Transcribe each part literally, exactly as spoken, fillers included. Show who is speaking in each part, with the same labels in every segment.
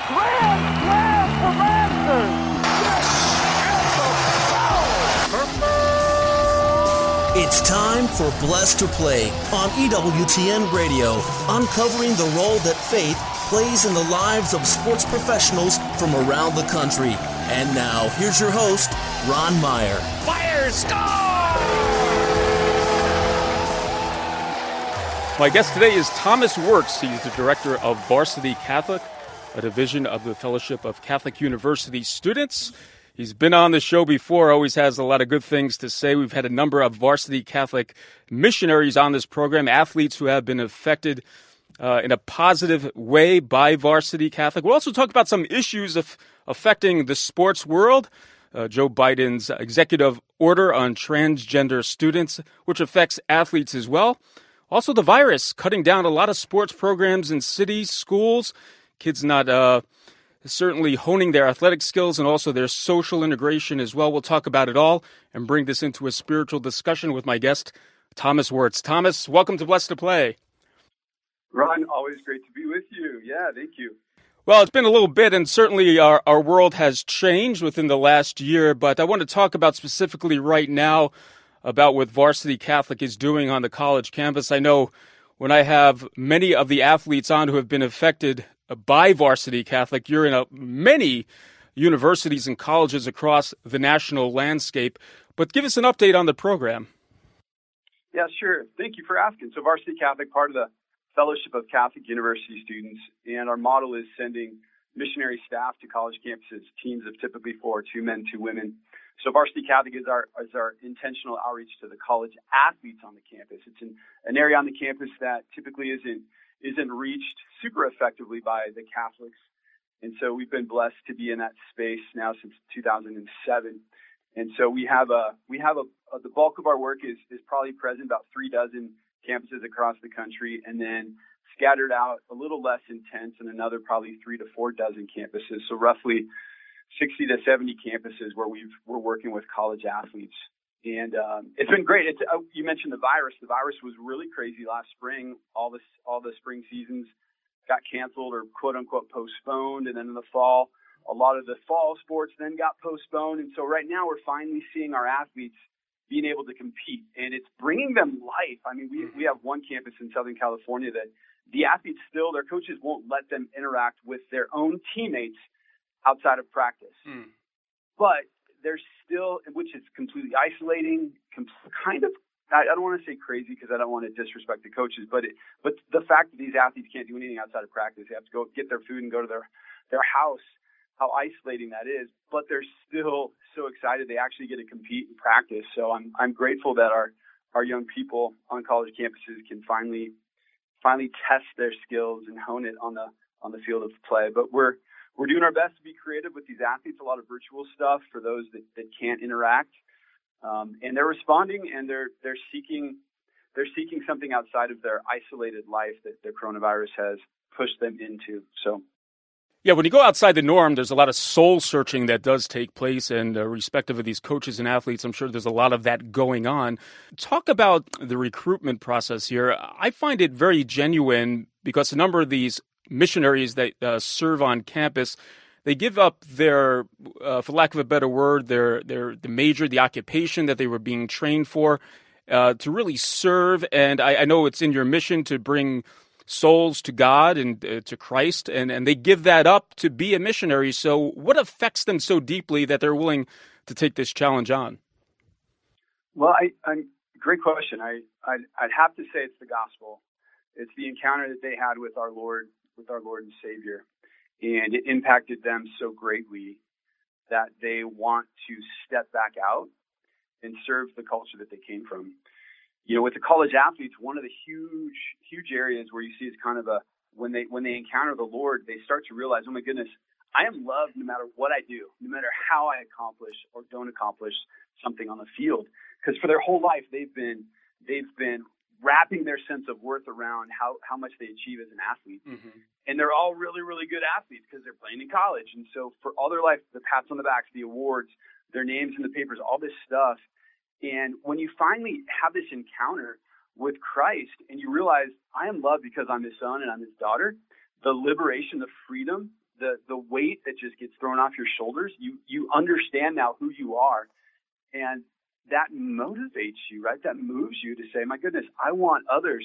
Speaker 1: Grand slam for Masters!
Speaker 2: It's time for Blessed to Play on E W T N Radio, uncovering the role that faith plays in the lives of sports professionals from around the country. And now, here's your host, Ron Meyer.
Speaker 3: Fire, score!
Speaker 4: My guest today is Thomas Wirtz. He's the director of Varsity Catholic, a division of the Fellowship of Catholic University Students. He's been on the show before, always has a lot of good things to say. We've had a number of Varsity Catholic missionaries on this program, athletes who have been affected uh, in a positive way by Varsity Catholic. We'll also talk about some issues of affecting the sports world. Uh, Joe Biden's executive order on transgender students, which affects athletes as well. Also the virus cutting down a lot of sports programs in cities, schools, kids not uh, certainly honing their athletic skills and also their social integration as well. We'll talk about it all and bring this into a spiritual discussion with my guest, Thomas Wirtz. Thomas, welcome to Blessed to Play.
Speaker 5: Ron, always great to be with you. Yeah, thank you.
Speaker 4: Well, it's been a little bit, and certainly our, our world has changed within the last year, but I want to talk about specifically right now about what Varsity Catholic is doing on the college campus. I know when I have many of the athletes on who have been affected by Varsity Catholic, you're in a, many universities and colleges across the national landscape. But give us an update on the program.
Speaker 5: Yeah, sure. Thank you for asking. So Varsity Catholic, part of the Fellowship of Catholic University Students, and our model is sending missionary staff to college campuses, teams of typically four, two men, two women. So Varsity Catholic is our is our intentional outreach to the college athletes on the campus. It's an, an area on the campus that typically isn't isn't reached super effectively by the Catholics. And so we've been blessed to be in that space now since two thousand seven. And so we have a, we have a, a the bulk of our work is, is probably present about three dozen campuses across the country, and then scattered out a little less intense in another probably three to four dozen campuses. So roughly sixty to seventy campuses where we've, we're working with college athletes. And um, it's been great. It's, uh, you mentioned the virus. The virus was really crazy last spring. All this, all the spring seasons got canceled or quote unquote postponed. And then in the fall, a lot of the fall sports then got postponed. And so right now we're finally seeing our athletes being able to compete, and it's bringing them life. I mean, we, we have one campus in Southern California that the athletes still, their coaches won't let them interact with their own teammates outside of practice. Mm. But there's still, which is completely isolating, kind of, I don't want to say crazy because I don't want to disrespect the coaches, but it, but the fact that these athletes can't do anything outside of practice, they have to go get their food and go to their, their house, how isolating that is. But they're still so excited they actually get to compete and practice. So I'm I'm grateful that our, our young people on college campuses can finally finally test their skills and hone it on the on the field of play. But we're We're doing our best to be creative with these athletes, a lot of virtual stuff for those that, that can't interact. Um, and they're responding, and they're they're seeking they're seeking something outside of their isolated life that the coronavirus has pushed them into. So,
Speaker 4: yeah, when you go outside the norm, there's a lot of soul searching that does take place, and uh, respective of these coaches and athletes, I'm sure there's a lot of that going on. Talk about the recruitment process here. I find it very genuine because a number of these missionaries that uh, serve on campus, they give up their, uh, for lack of a better word, their their the major, the occupation that they were being trained for, uh, to really serve. And I, I know it's in your mission to bring souls to God and uh, to Christ, and, and they give that up to be a missionary. So what affects them so deeply that they're willing to take this challenge on?
Speaker 5: Well, I, I'm, great question. I, I'd, I'd have to say it's the gospel. It's the encounter that they had with our Lord, with our Lord and Savior. And it impacted them so greatly that they want to step back out and serve the culture that they came from. You know, with the college athletes, one of the huge, huge areas where you see is kind of a, when they, when they encounter the Lord, they start to realize, oh my goodness, I am loved no matter what I do, no matter how I accomplish or don't accomplish something on the field. Because for their whole life, they've been, they've been wrapping their sense of worth around how, how much they achieve as an athlete. Mm-hmm. And they're all really, really good athletes because they're playing in college. And so for all their life, the pats on the backs, the awards, their names in the papers, all this stuff. And when you finally have this encounter with Christ and you realize I am loved because I'm his son and I'm his daughter, the liberation, the freedom, the, the thrown off your shoulders. You you understand now who you are, and that motivates you, right? That moves you to say, my goodness, I want others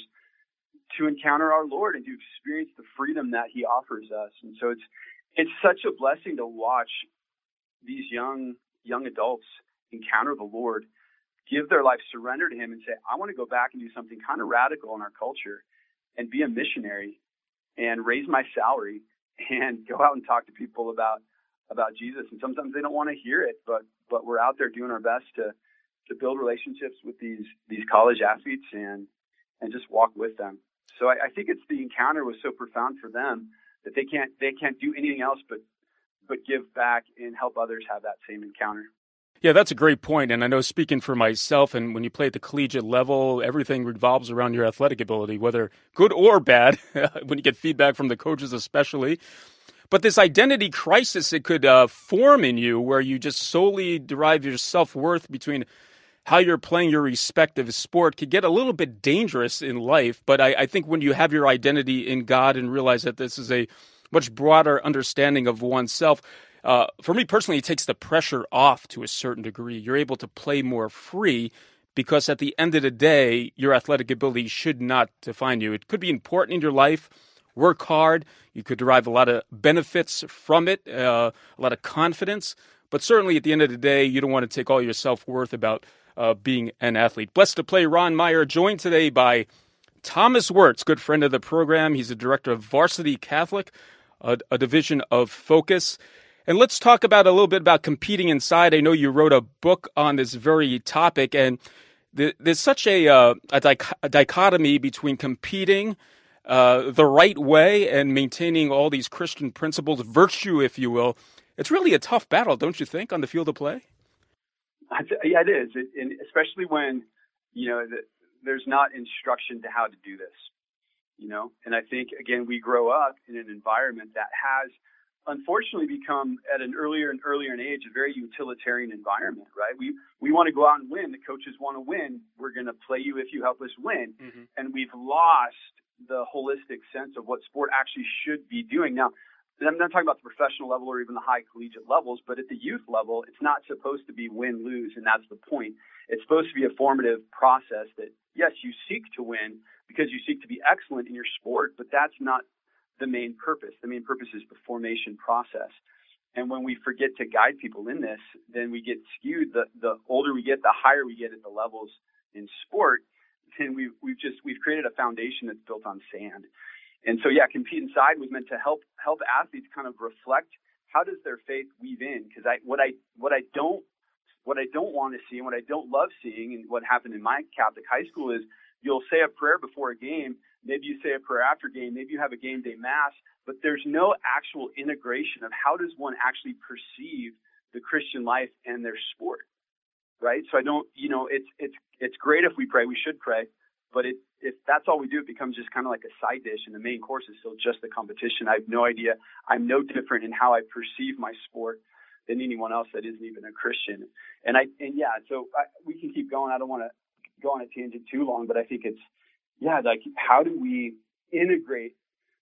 Speaker 5: to encounter our Lord and to experience the freedom that he offers us. And so it's it's such a blessing to watch these young young adults encounter the Lord, give their life, surrender to him, and say, I want to go back and do something kind of radical in our culture and be a missionary and raise my salary and go out and talk to people about about Jesus. And sometimes they don't want to hear it, but but we're out there doing our best to to build relationships with these these college athletes and and just walk with them. So I, I think it's the encounter was so profound for them that they can't they can't do anything else but but give back and help others have that same encounter.
Speaker 4: Yeah, that's a great point. And I know, speaking for myself, and when you play at the collegiate level, everything revolves around your athletic ability, whether good or bad, when you get feedback from the coaches especially. But this identity crisis, it could uh, form in you where you just solely derive your self-worth between how you're playing your respective sport, could get a little bit dangerous in life. But I, I think when you have your identity in God and realize that this is a much broader understanding of oneself, Uh, for me personally, it takes the pressure off to a certain degree. You're able to play more free because at the end of the day, your athletic ability should not define you. It could be important in your life. Work hard. You could derive a lot of benefits from it, uh, a lot of confidence. But certainly at the end of the day, you don't want to take all your self-worth about uh, being an athlete. Blessed to play Ron Meyer, joined today by Thomas Wirtz, good friend of the program. He's the director of Varsity Catholic, a, a division of Focus. And let's talk about a little bit about competing inside. I know you wrote a book on this very topic, and th- there's such a, uh, a, dich- a dichotomy between competing uh, the right way and maintaining all these Christian principles, virtue, if you will. It's really a tough battle, don't you think, on the field of play?
Speaker 5: Yeah, it is, it, and especially when, you know, the, there's not instruction to how to do this, you know. And I think, again, we grow up in an environment that has unfortunately become at an earlier and earlier age a very utilitarian environment, right? We we want to go out and win. The coaches want to win. We're going to play you if you help us win. Mm-hmm. And we've lost the holistic sense of what sport actually should be doing. Now, I'm not talking about the professional level or even the high collegiate levels, but at the youth level, it's not supposed to be win-lose, and that's the point. It's supposed to be a formative process that, yes, you seek to win because you seek to be excellent in your sport, but that's not the main purpose. The main purpose is the formation process. And when we forget to guide people in this, then we get skewed. The the older we get, the higher we get at the levels in sport. And we've we've just we've created a foundation that's built on sand. And so yeah, Compete Inside was meant to help help athletes kind of reflect how does their faith weave in? Because I what I what I don't what I don't want to see and what I don't love seeing, and what happened in my Catholic high school is you'll say a prayer before a game. Maybe you say a prayer after game. Maybe you have a game day mass, but there's no actual integration of how does one actually perceive the Christian life and their sport, right? So I don't, you know, it's it's it's great if we pray. We should pray, but it, if that's all we do, it becomes just kind of like a side dish, and the main course is still just the competition. I have no idea. I'm no different in how I perceive my sport than anyone else that isn't even a Christian. And I and yeah, so I, we can keep going. I don't want to go on a tangent too long, but I think it's. Yeah, like how do we integrate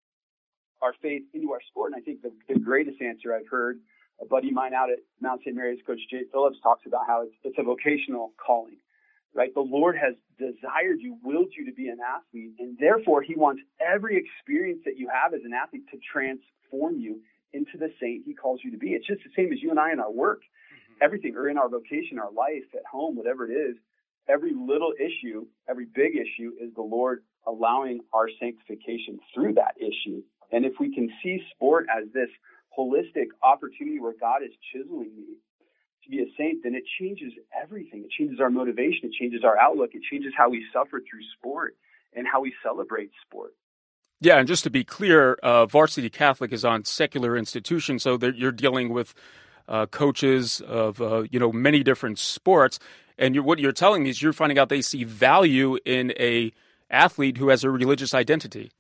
Speaker 5: our faith into our sport? And I think the, the greatest answer I've heard, a buddy of mine out at Mount Saint Mary's, Coach Jay Phillips, talks about how it's, it's a vocational calling, right? The Lord has desired you, willed you to be an athlete, and therefore he wants every experience that you have as an athlete to transform you into the saint he calls you to be. It's just the same as you and I in our work, mm-hmm. everything, or in our vocation, our life, at home, whatever it is. Every little issue, every big issue is the Lord allowing our sanctification through that issue. And if we can see sport as this holistic opportunity where God is chiseling me to be a saint, then it changes everything. It changes our motivation. It changes our outlook. It changes how we suffer through sport and how we celebrate sport.
Speaker 4: Yeah, and just to be clear, uh, Varsity Catholic is on secular institutions, so that you're dealing with uh, coaches of uh, you know many different sports. And you're, what you're telling me is you're finding out they see value in a athlete who has a religious identity.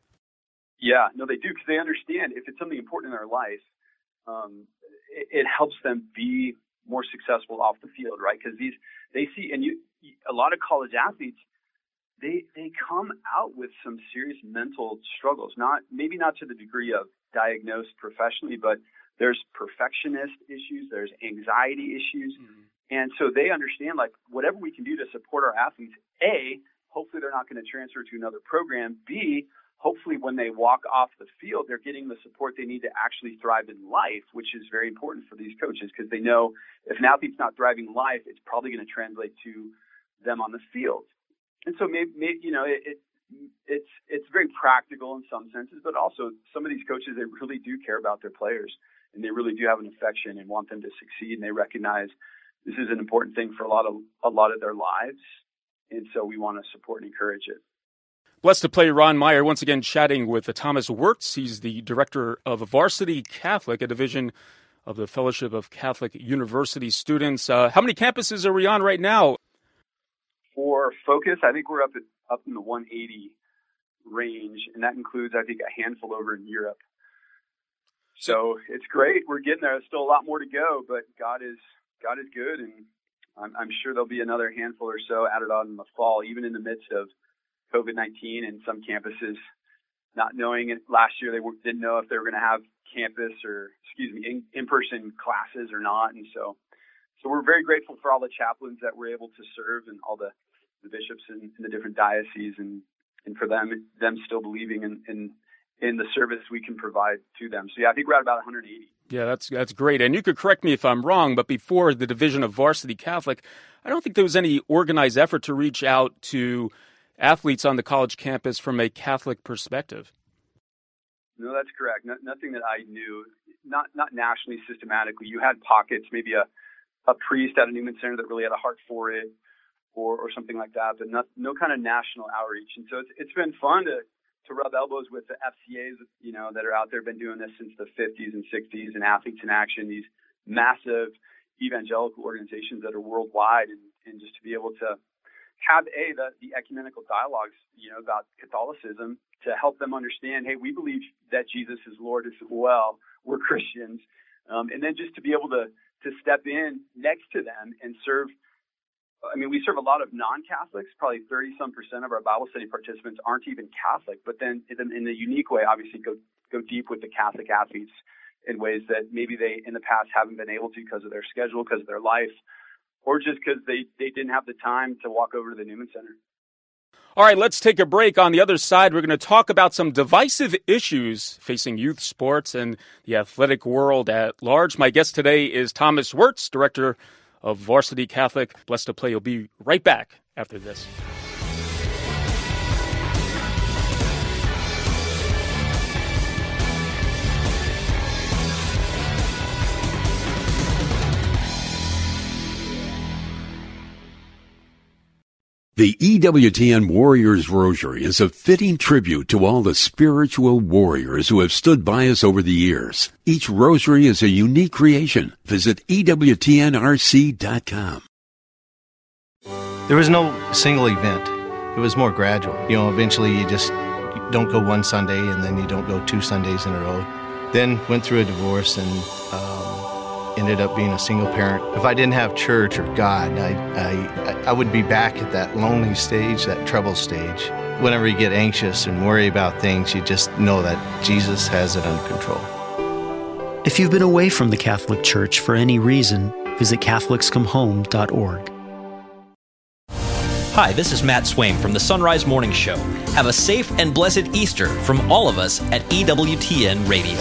Speaker 5: Yeah, no, they do, because they understand if it's something important in their life, um, it, it helps them be more successful off the field, right? Because these they see, and you, a lot of college athletes, they they come out with some serious mental struggles. Not maybe not to the degree of diagnosed professionally, but there's perfectionist issues, there's anxiety issues. Mm-hmm. And so they understand, like, whatever we can do to support our athletes, A, hopefully they're not going to transfer to another program. B, hopefully when they walk off the field, they're getting the support they need to actually thrive in life, which is very important for these coaches, because they know if an athlete's not thriving in life, it's probably going to translate to them on the field. And so maybe, maybe you know, it, it it's it's very practical in some senses, but also some of these coaches, they really do care about their players, and they really do have an affection and want them to succeed, and they recognize this is an important thing for a lot of a lot of their lives, and so we want to support and encourage it.
Speaker 4: Blessed to Play Ron Meyer once again chatting with Thomas Wirtz. He's the director of Varsity Catholic, a division of the Fellowship of Catholic University Students. Uh, how many campuses are we on right now?
Speaker 5: For Focus, I think we're up at, up in the one eighty range, and that includes, I think, a handful over in Europe. So it's great. We're getting there. There's still a lot more to go, but God is God is good, and I'm, I'm sure there'll be another handful or so added on in the fall, even in the midst of COVID nineteen and some campuses not knowing it. Last year they didn't know if they were going to have campus or, excuse me, in, in-person classes or not. And so, so we're very grateful for all the chaplains that we're able to serve and all the, the bishops in, in the different dioceses, and, and for them, them still believing in, in, in the service we can provide to them. So yeah, I think we're at about one hundred eighty.
Speaker 4: Yeah, that's that's great. And you could correct me if I'm wrong, but before the division of Varsity Catholic, I don't think there was any organized effort to reach out to athletes on the college campus from a Catholic perspective.
Speaker 5: No, that's correct. No, nothing that I knew, not not nationally, systematically. You had pockets, maybe a, a priest at a Newman Center that really had a heart for it, or or something like that, but not, no kind of national outreach. And so it's it's been fun to to rub elbows with the F C As, you know, that are out there, been doing this since the fifties and sixties, and Athletes in Action, these massive evangelical organizations that are worldwide, and, and just to be able to have a the, the ecumenical dialogues, you know, about Catholicism, to help them understand, hey, we believe that Jesus is Lord as well. We're Christians, um, and then just to be able to to step in next to them and serve. I mean, we serve a lot of non-Catholics. Probably thirty some percent of our Bible study participants aren't even Catholic. But then, in, in a unique way, obviously, go go deep with the Catholic athletes in ways that maybe they in the past haven't been able to because of their schedule, because of their life, or just because they, they didn't have the time to walk over to the Newman Center.
Speaker 4: All right, let's take a break. On the other side, we're going to talk about some divisive issues facing youth sports and the athletic world at large. My guest today is Thomas Wirtz, director of Varsity Catholic. Blessed to Play. You'll be right back after this.
Speaker 6: The E W T N Warriors Rosary is a fitting tribute to all the spiritual warriors who have stood by us over the years. Each rosary is a unique creation. Visit E W T N R C dot com.
Speaker 7: There was no single event. It was more gradual. You know, eventually you just you don't go one Sunday and then you don't go two Sundays in a row. Then went through a divorce and um, ended up being a single parent. If I didn't have church or God, I, I, I would be back at that lonely stage, that trouble stage. Whenever you get anxious and worry about things, you just know that Jesus has it under control.
Speaker 8: If you've been away from the Catholic Church for any reason, visit Catholics Come Home dot org.
Speaker 9: Hi, this is Matt Swaim from the Sunrise Morning Show. Have a safe and blessed Easter from all of us at E W T N Radio.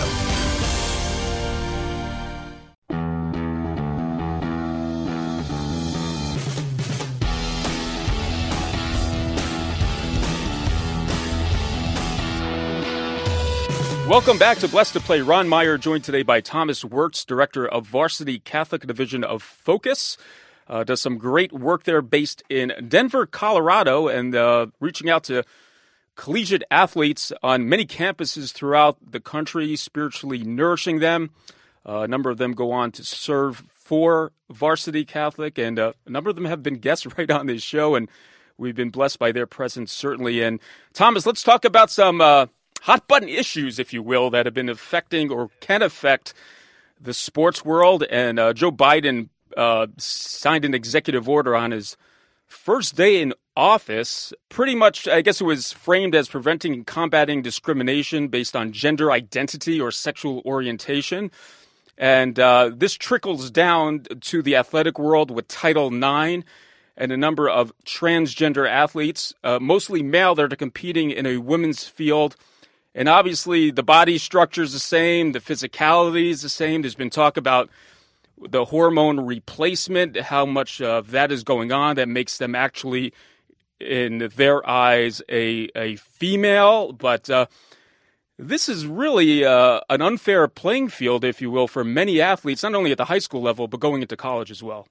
Speaker 4: Welcome back to Blessed to Play. Ron Meyer, joined today by Thomas Wirtz, director of Varsity Catholic Division of Focus. Uh, does some great work there based in Denver, Colorado, and uh, reaching out to collegiate athletes on many campuses throughout the country, spiritually nourishing them. Uh, a number of them go on to serve for Varsity Catholic, and uh, a number of them have been guests right on this show, and we've been blessed by their presence, certainly. And Thomas, let's talk about some uh, hot-button issues, if you will, that have been affecting or can affect the sports world. And uh, Joe Biden uh, signed an executive order on his first day in office. Pretty much, I guess it was framed as preventing and combating discrimination based on gender identity or sexual orientation. And uh, this trickles down to the athletic world with Title nine and a number of transgender athletes, uh, mostly male, that are competing in a women's field. And obviously, the body structure is the same, the physicality is the same. There's been talk about the hormone replacement, how much of that is going on that makes them actually, in their eyes, a, a female. But uh, this is really uh, an unfair playing field, if you will, for many athletes, not only at the high school level, but going into college as well.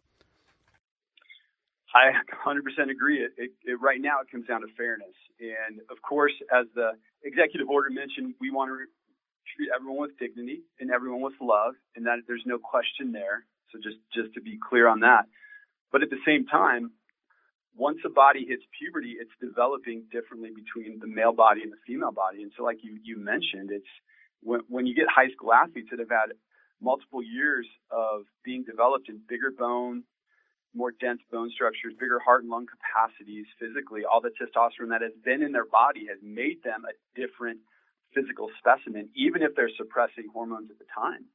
Speaker 5: I one hundred percent agree. It, it, it, right now, it comes down to fairness. And, of course, as the executive order mentioned, we want to treat everyone with dignity and everyone with love, and that there's no question there. So just, just to be clear on that. But at the same time, once a body hits puberty, it's developing differently between the male body and the female body. And so like you, you mentioned, it's when, when you get high school athletes that have had multiple years of being developed in bigger bone, more dense bone structures, bigger heart and lung capacities physically, all the testosterone that has been in their body has made them a different physical specimen, even if they're suppressing hormones at the time.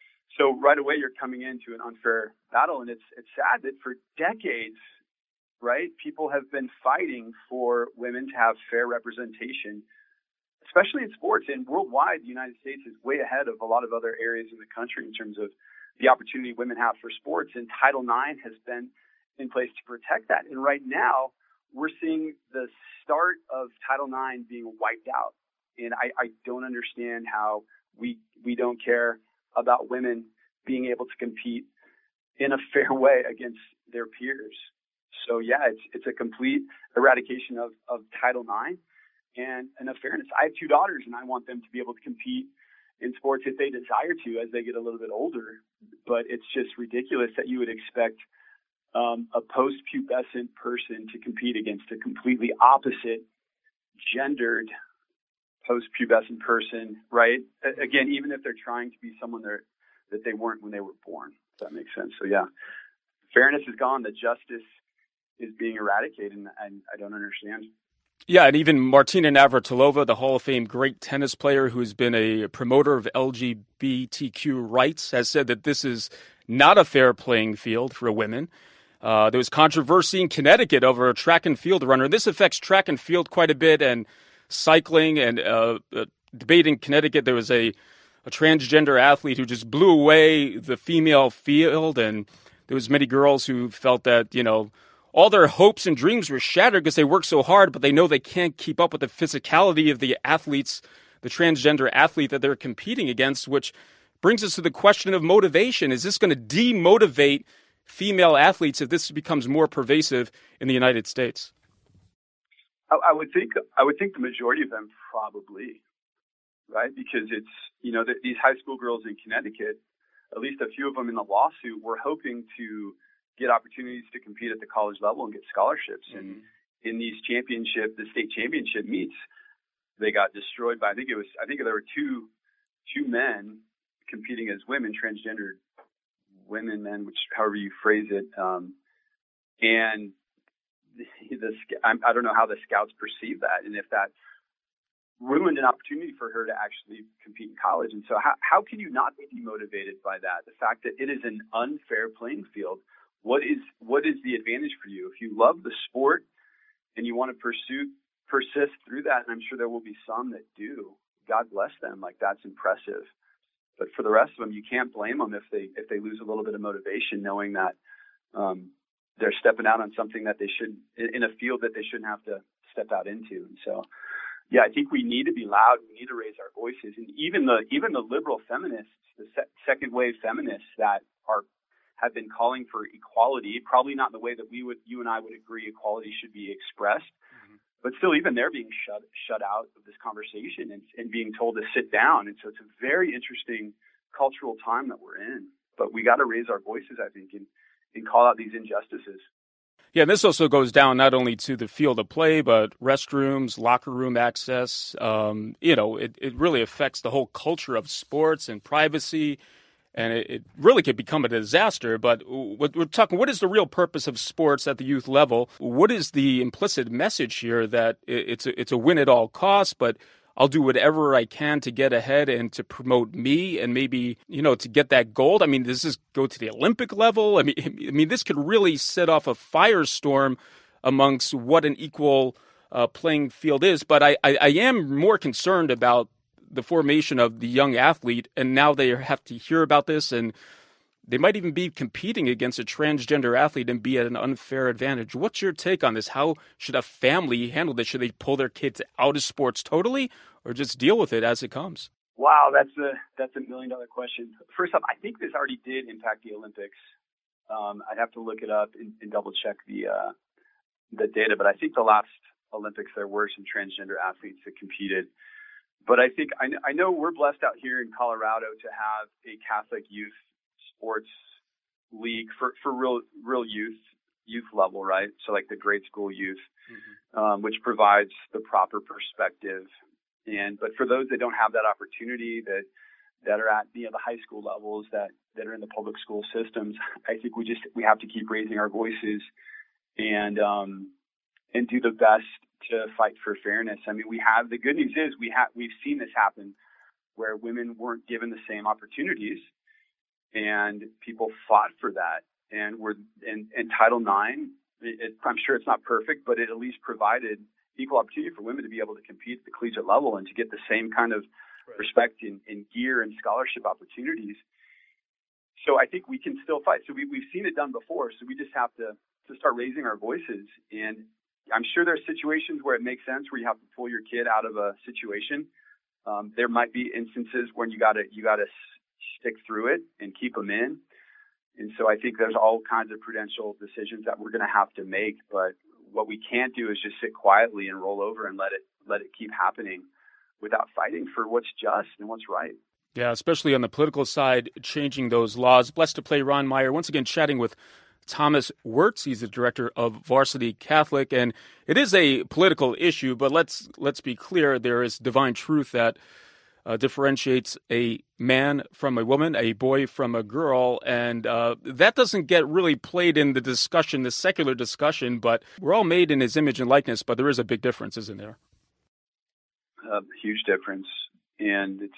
Speaker 5: So right away, you're coming into an unfair battle. And it's it's sad that for decades, right, people have been fighting for women to have fair representation, especially in sports. And worldwide, the United States is way ahead of a lot of other areas in the country in terms of the opportunity women have for sports, and Title nine has been in place to protect that. And right now, we're seeing the start of Title nine being wiped out. And I, I don't understand how we we don't care about women being able to compete in a fair way against their peers. So yeah, it's it's a complete eradication of, of Title nine and, and a fairness. I have two daughters, and I want them to be able to compete in sports if they desire to as they get a little bit older. But it's just ridiculous that you would expect um, a post-pubescent person to compete against a completely opposite gendered post-pubescent person, right? Again, even if they're trying to be someone that they weren't when they were born, if that makes sense. So yeah, fairness is gone. The justice is being eradicated, and, and I don't understand.
Speaker 4: Yeah, and even Martina Navratilova, the Hall of Fame great tennis player who's been a promoter of L G B T Q rights, has said that this is not a fair playing field for women. Uh, there was controversy in Connecticut over a track and field runner. This affects track and field quite a bit, and cycling and uh, uh, debate in Connecticut. There was a, a transgender athlete who just blew away the female field, and there was many girls who felt that, you know, all their hopes and dreams were shattered because they worked so hard, but they know they can't keep up with the physicality of the athletes, the transgender athlete that they're competing against, which brings us to the question of motivation. Is this going to demotivate female athletes if this becomes more pervasive in the United States?
Speaker 5: I, I would think I would think the majority of them probably, right? Because it's, you know, the, these high school girls in Connecticut, at least a few of them in the lawsuit, were hoping to get opportunities to compete at the college level and get scholarships. Mm-hmm. And in these championship, the state championship meets, they got destroyed by, I think it was, I think there were two, two men competing as women, transgendered women, men, which, however you phrase it. Um, and the, the, I don't know how the scouts perceive that, and if that ruined an opportunity for her to actually compete in college. And so how, how can you not be demotivated by that? The fact that it is an unfair playing field. What is what is the advantage for you? If you love the sport and you want to pursue persist through that, and I'm sure there will be some that do, God bless them. Like, that's impressive. But for the rest of them, you can't blame them if they if they lose a little bit of motivation, knowing that um, they're stepping out on something that they should in a field that they shouldn't have to step out into. And so, yeah, I think we need to be loud. We need to raise our voices, and even the even the liberal feminists, the se- second wave feminists that are have been calling for equality, probably not in the way that we would, you and I would agree equality should be expressed, mm-hmm. but still even they're being shut shut out of this conversation and, and being told to sit down. And so it's a very interesting cultural time that we're in, but we got to raise our voices, I think, and, and call out these injustices.
Speaker 4: Yeah, and this also goes down not only to the field of play, but restrooms, locker room access. Um, you know, it, it really affects the whole culture of sports and privacy and it, it really could become a disaster. But what we're talking, what is the real purpose of sports at the youth level? What is the implicit message here that it's a, it's a win at all costs, but I'll do whatever I can to get ahead and to promote me and maybe, you know, to get that gold? I mean, does this go to the Olympic level? I mean, I mean, this could really set off a firestorm amongst what an equal uh, playing field is. But I, I, I am more concerned about the formation of the young athlete, and now they have to hear about this, and they might even be competing against a transgender athlete and be at an unfair advantage. What's your take on this? How should a family handle this? Should they pull their kids out of sports totally, or just deal with it as it comes?
Speaker 5: Wow, that's a that's a million dollar question. First off, I think this already did impact the Olympics. Um, I'd have to look it up and, and double check the uh, the data, but I think the last Olympics there were some transgender athletes that competed. But I think I, I know we're blessed out here in Colorado to have a Catholic youth sports league for, for real real youth youth level, right? So like the grade school youth, mm-hmm. um, which provides the proper perspective. And but for those that don't have that opportunity, that that are at, you know, the high school levels, that that are in the public school systems, I think we just we have to keep raising our voices and um, and do the best to fight for fairness. I mean, we have the good news is we have we've seen this happen where women weren't given the same opportunities, and people fought for that. And we're in, in Title nine. It, it, I'm sure it's not perfect, but it at least provided equal opportunity for women to be able to compete at the collegiate level and to get the same kind of right. respect in, in gear and scholarship opportunities. So I think we can still fight. So we, we've seen it done before. So we just have to, to start raising our voices. And I'm sure there are situations where it makes sense where you have to pull your kid out of a situation. Um, there might be instances when you gotta, you gotta stick through it and keep them in. And so I think there's all kinds of prudential decisions that we're going to have to make. But what we can't do is just sit quietly and roll over and let it let it keep happening without fighting for what's just and what's right.
Speaker 4: Yeah, especially on the political side, changing those laws. Blessed to play Ron Meyer, once again chatting with Thomas Wirtz. He's the director of Varsity Catholic, and it is a political issue, but let's let's be clear, there is divine truth that uh, differentiates a man from a woman, a boy from a girl, and uh, that doesn't get really played in the discussion, the secular discussion, but we're all made in his image and likeness, but there is a big difference, isn't there?
Speaker 5: A huge difference, and it's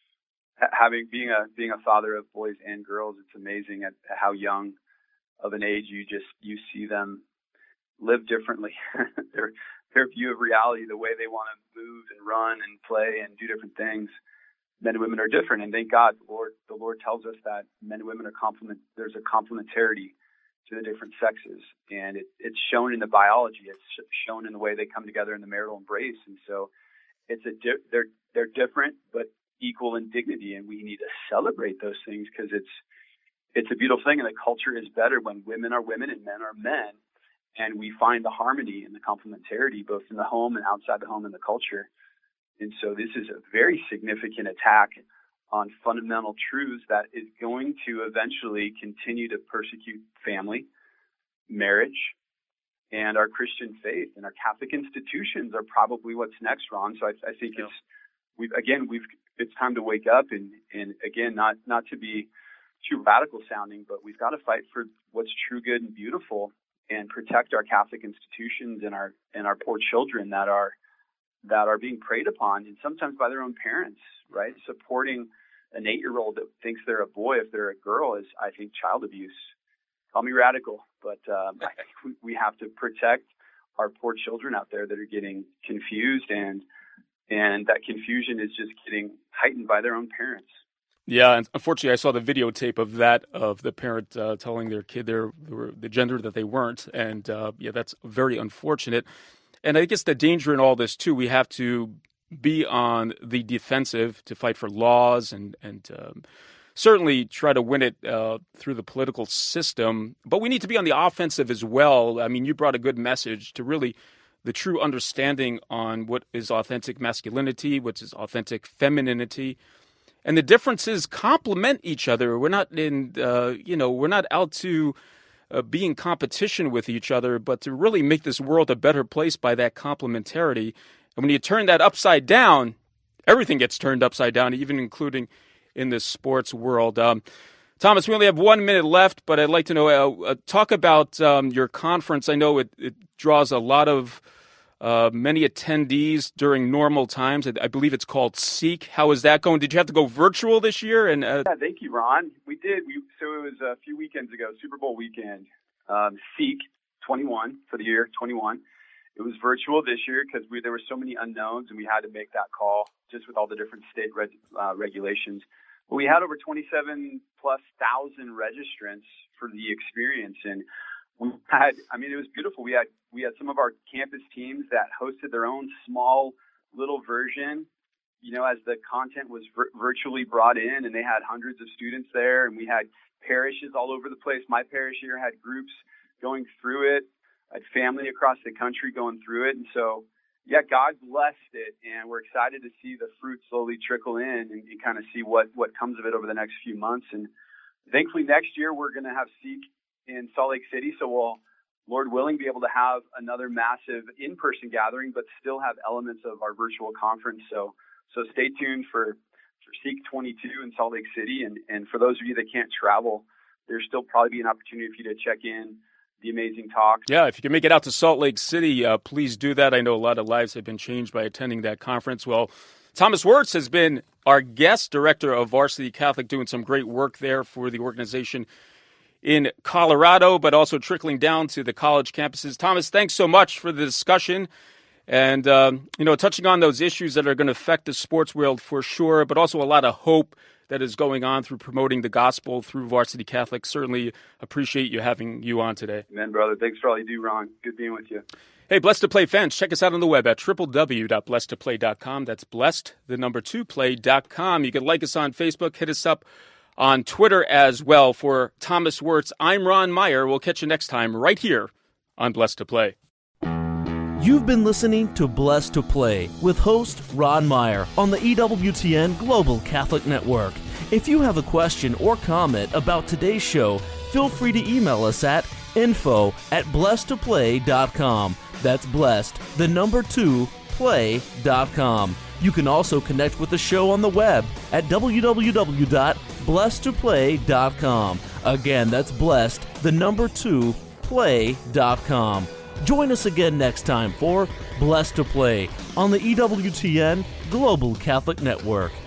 Speaker 5: having being a being a father of boys and girls, it's amazing at how young of an age you just you see them live differently. their their view of reality, the way they want to move and run and play and do different things. Men and women are different, and thank God, the Lord the Lord tells us that men and women are complement. There's a complementarity to the different sexes, and it, it's shown in the biology. It's shown in the way they come together in the marital embrace, and so it's a di- they're they're different but equal in dignity, and we need to celebrate those things because it's it's a beautiful thing, and the culture is better when women are women and men are men, and we find the harmony and the complementarity both in the home and outside the home in the culture. And so this is a very significant attack on fundamental truths that is going to eventually continue to persecute family, marriage, and our Christian faith. And our Catholic institutions are probably what's next, Ron. So I, I think yeah. it's we've again we've it's time to wake up and and again not not to be too radical sounding, but we've got to fight for what's true, good, and beautiful, and protect our Catholic institutions and our and our poor children that are that are being preyed upon, and sometimes by their own parents, right? Supporting an eight-year-old that thinks they're a boy if they're a girl is, I think, child abuse. Call me radical, but um, I think we have to protect our poor children out there that are getting confused, and and that confusion is just getting heightened by their own parents.
Speaker 4: Yeah, and unfortunately, I saw the videotape of that, of the parent uh, telling their kid they're, they were the gender that they weren't, and uh, yeah, that's very unfortunate. And I guess the danger in all this, too, we have to be on the defensive to fight for laws and, and um, certainly try to win it uh, through the political system. But we need to be on the offensive as well. I mean, you brought a good message to really the true understanding on what is authentic masculinity, what is authentic femininity. And the differences complement each other. We're not in, uh, you know, we're not out to Uh, be in competition with each other, but to really make this world a better place by that complementarity. And when you turn that upside down, everything gets turned upside down, even including in the sports world. Um, Thomas, we only have one minute left, but I'd like to know, uh, uh, talk about um, your conference. I know it, it draws a lot of uh, many attendees during normal times. I, I believe it's called Seek. How is that going? Did you have to go virtual this year? And uh...
Speaker 5: Yeah, thank you, Ron. We did. We, so it was a few weekends ago, Super Bowl weekend, um, Seek twenty-one for the year, twenty-one. It was virtual this year because we, there were so many unknowns, and we had to make that call just with all the different state reg, uh, regulations. But we had over twenty-seven plus thousand registrants for the experience, and we had, I mean, it was beautiful. We had we had some of our campus teams that hosted their own small little version, you know, as the content was vir- virtually brought in, and they had hundreds of students there, and we had parishes all over the place. My parish here had groups going through it. I had family across the country going through it, and so. Yeah, God blessed it, and we're excited to see the fruit slowly trickle in and, and kind of see what, what comes of it over the next few months. And thankfully, next year we're going to have Seek in Salt Lake City, so we'll, Lord willing, be able to have another massive in-person gathering, but still have elements of our virtual conference. So, so stay tuned for, for Seek twenty-two in Salt Lake City, and, and for those of you that can't travel, there's still probably be an opportunity for you to check in the amazing talks.
Speaker 4: Yeah, if you can make it out to Salt Lake City, uh, please do that. I know a lot of lives have been changed by attending that conference. Well, Thomas Wirtz has been our guest, director of Varsity Catholic, doing some great work there for the organization in Colorado, but also trickling down to the college campuses. Thomas, thanks so much for the discussion and, um, you know, touching on those issues that are going to affect the sports world for sure, but also a lot of hope that is going on through promoting the gospel through Varsity Catholic. Certainly appreciate you having you on today.
Speaker 5: Amen, brother. Thanks for all you do, Ron. Good being with you.
Speaker 4: Hey, Blessed to Play fans, check us out on the web at w w w dot blessed to play dot com. That's blessed, the number two, play dot com. You can like us on Facebook, hit us up on Twitter as well. For Thomas Wirtz, I'm Ron Meyer. We'll catch you next time right here on Blessed to Play.
Speaker 2: You've been listening to Blessed to Play with host Ron Meyer on the E W T N Global Catholic Network. If you have a question or comment about today's show, feel free to email us at info at blessed to play dot com. That's blessed, the number two, play dot com. You can also connect with the show on the web at w w w dot blessed to play dot com. Again, that's blessed, the number two, play dot com. Join us again next time for Blessed to Play on the E W T N Global Catholic Network.